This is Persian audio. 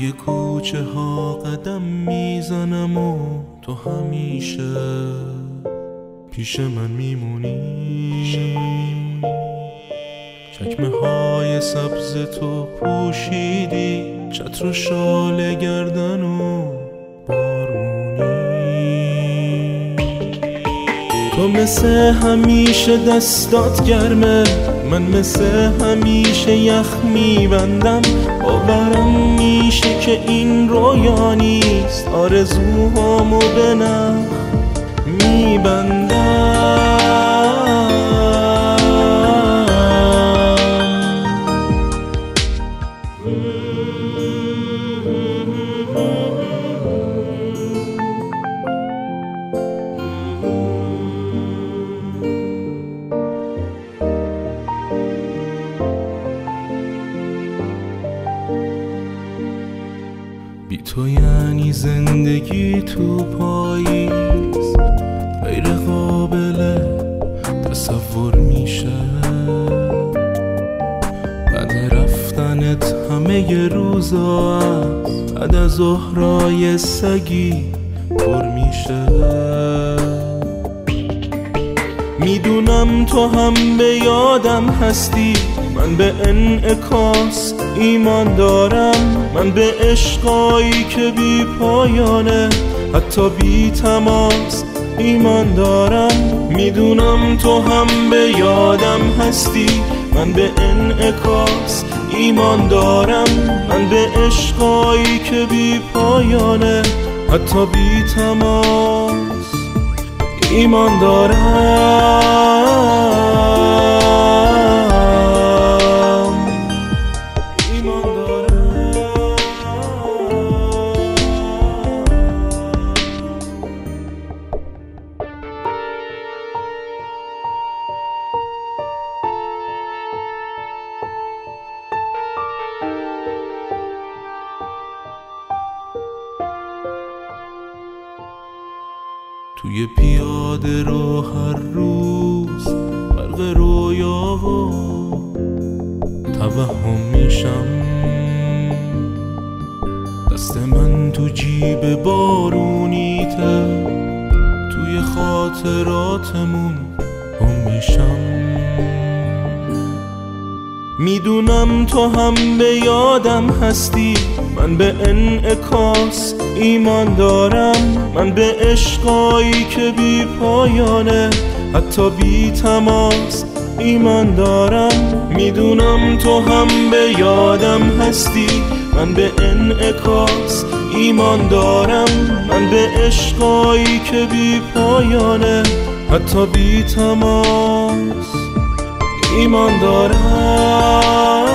توی کوچه ها قدم میزنم و تو همیشه پیش من میمونی. چکمه های سبز تو پوشیدی، چتر و شال گردن و بارونی. تو مثل همیشه دستات گرمه، من مثل همیشه یخ میبندم. باورم میشه که این رویا نیست، آرزوهامو به نخ میبندم. بی تو یعنی زندگی تو پاییز غیر قابل تصور میشه. بعد رفتنت همه روزا از بعد از ظهرای سگی پر میشه. میدونم تو هم به یادم هستی، من به انعکاس ایمان دارم. من به عشقایی که بی پایانه، حتی بی تماس ایمان دارم. میدونم تو هم به یادم هستی، من به انعکاس ایمان دارم. من به عشقایی که بی پایانه، حتی بی تماس ایمان دارم. توی پیاده رو هر روز غرق رویا و توهم میشم. دست من تو جیب بارونیته، توی خاطراتمون گم میشم. میدونم تو هم به یادم هستی، من به انعکاس ایمان دارم. من به عشقایی که بی پایانه، حتی بی تماس ایمان دارم. میدونم تو هم به یادم هستی، من به انعکاس ایمان دارم. من به عشقایی که بی پایانه، حتی بی تماس ایمان دارم.